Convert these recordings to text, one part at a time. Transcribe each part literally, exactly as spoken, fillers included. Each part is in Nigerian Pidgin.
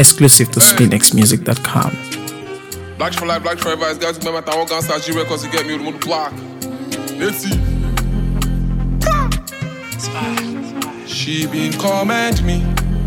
Exclusive to spin x music dot com. Black for life, black forever. It's guys remember that one gun start G records to get me with the block. Let's see. She been comment me.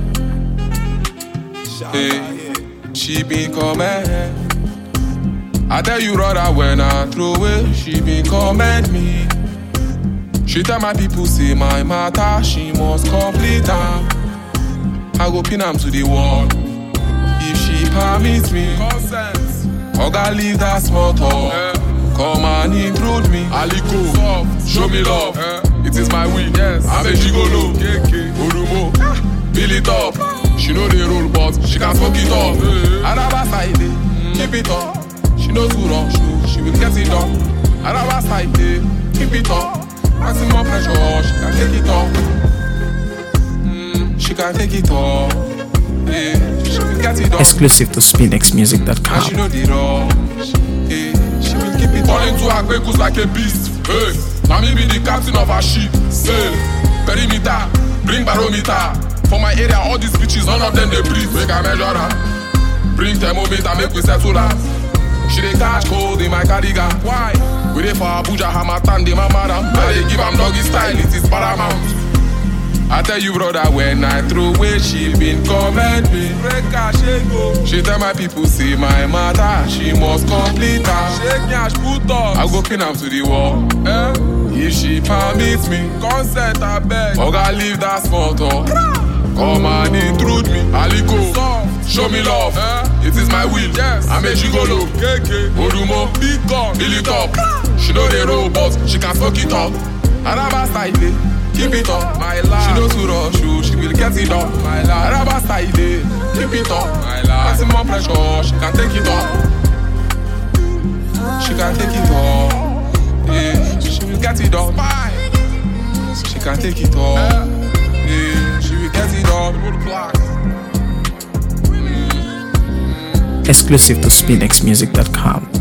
Hey, she been comment. I tell you brother when I throw away, she been comment me. She tell my people say my matter, she must complete am. I go pin am to the wall. If she permits me, consent. Oga leave that small talk. Eh. Come and intrude me. Aliko, soft, show me love. Eh. It is my will. Yes. I'm a gigolo. K K, Orumo, ah. Build it up. She know the rule, but she can fuck it up. Eh. Araba side, mm. Keep it up. She knows who rush, she, she will get it done. Araba side, keep it up. Maximum pressure, she can take it up. Mm. She can take it up. Yeah. She will get it done. Exclusive to spin x music dot com. And she know the rush. Yeah. She will keep it on into her quickles like a beast. Hey. Now me be the captain of her ship. Sail, perimeter, bring barometer. For my area, all these bitches, none of them they breathe. Make a measure her. Bring thermometer, make we settle that. She dey catch cold in my cardigan. Why? We dey for Abuja, Hamatan, de my madam. I dey give am doggy style, it is paramount. I tell you brother, when I throw away, she been comment me. She tell my people, see my matter, she must complete her. Shake nyash, put us. I go pin am to the wall. Eh? If she permits me, consent I beg. Oga leave that small talk. Come and intrude me. Aliko, soft, show me love. Eh? It is my will. Yes. I'm a gigolo. K K, Orumo, big gun, build it up. She know the robots, she can fuck it up. Araba style, keep it up. My life. She knows who rush you, she will get it up. My life. Araba style, keep it up. My life. Maximum pressure, she can take it up. She can take it up. Yeah, she will get it up. She can take it up. Yeah, she will get it up. Exclusive to spin x music dot com.